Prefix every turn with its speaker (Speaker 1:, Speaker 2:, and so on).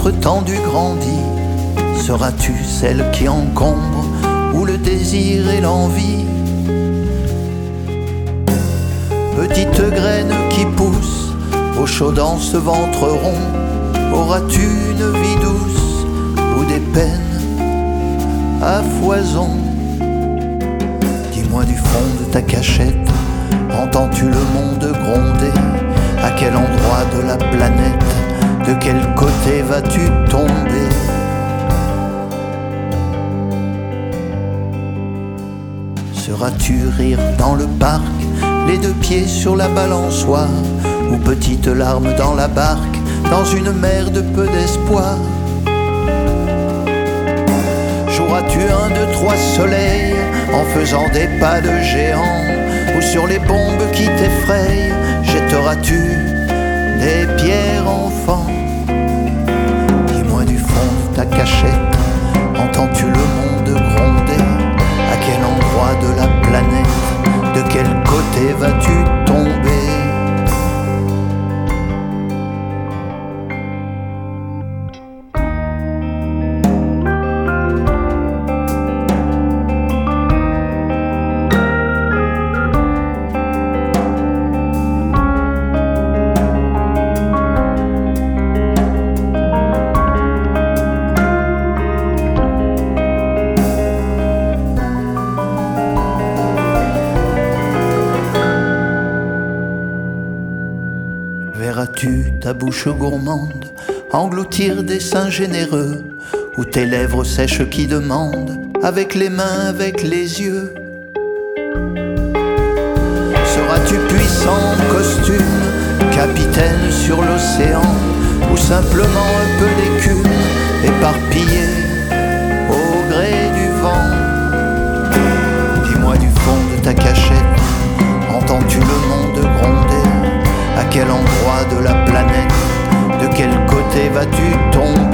Speaker 1: ventre tendu grandit, seras-tu celle qui encombre ou le désir et l'envie? Petite graine qui pousse au chaud dans ce ventre rond, auras-tu une vie douce ou des peines à foison? Dis-moi du fond de ta cachette, entends-tu le monde gronder? À quel endroit de la planète, de quel côté vas-tu tomber? Seras-tu rire dans le parc, les deux pieds sur la balançoire, ou petites larmes dans la barque, dans une mer de peu d'espoir? Joueras-tu un, deux, trois soleils en faisant des pas de géant, ou sur les bombes qui t'effrayent, jetteras-tu des pierres enfant? Dis-moi du fond de ta cachette, entends-tu le monde gronder? À quel endroit de la planète, de quel côté vas-tu tomber? Verras-tu ta bouche gourmande engloutir des seins généreux, ou tes lèvres sèches qui demandent, avec les mains, avec les yeux? Seras-tu puissant en costume, capitaine sur l'océan, ou simplement un peu d'écume, éparpillé au gré du vent? Dis-moi du fond de ta cachette, entends-tu le monde gronder? À quel endroit de la planète, de quel côté vas-tu tomber?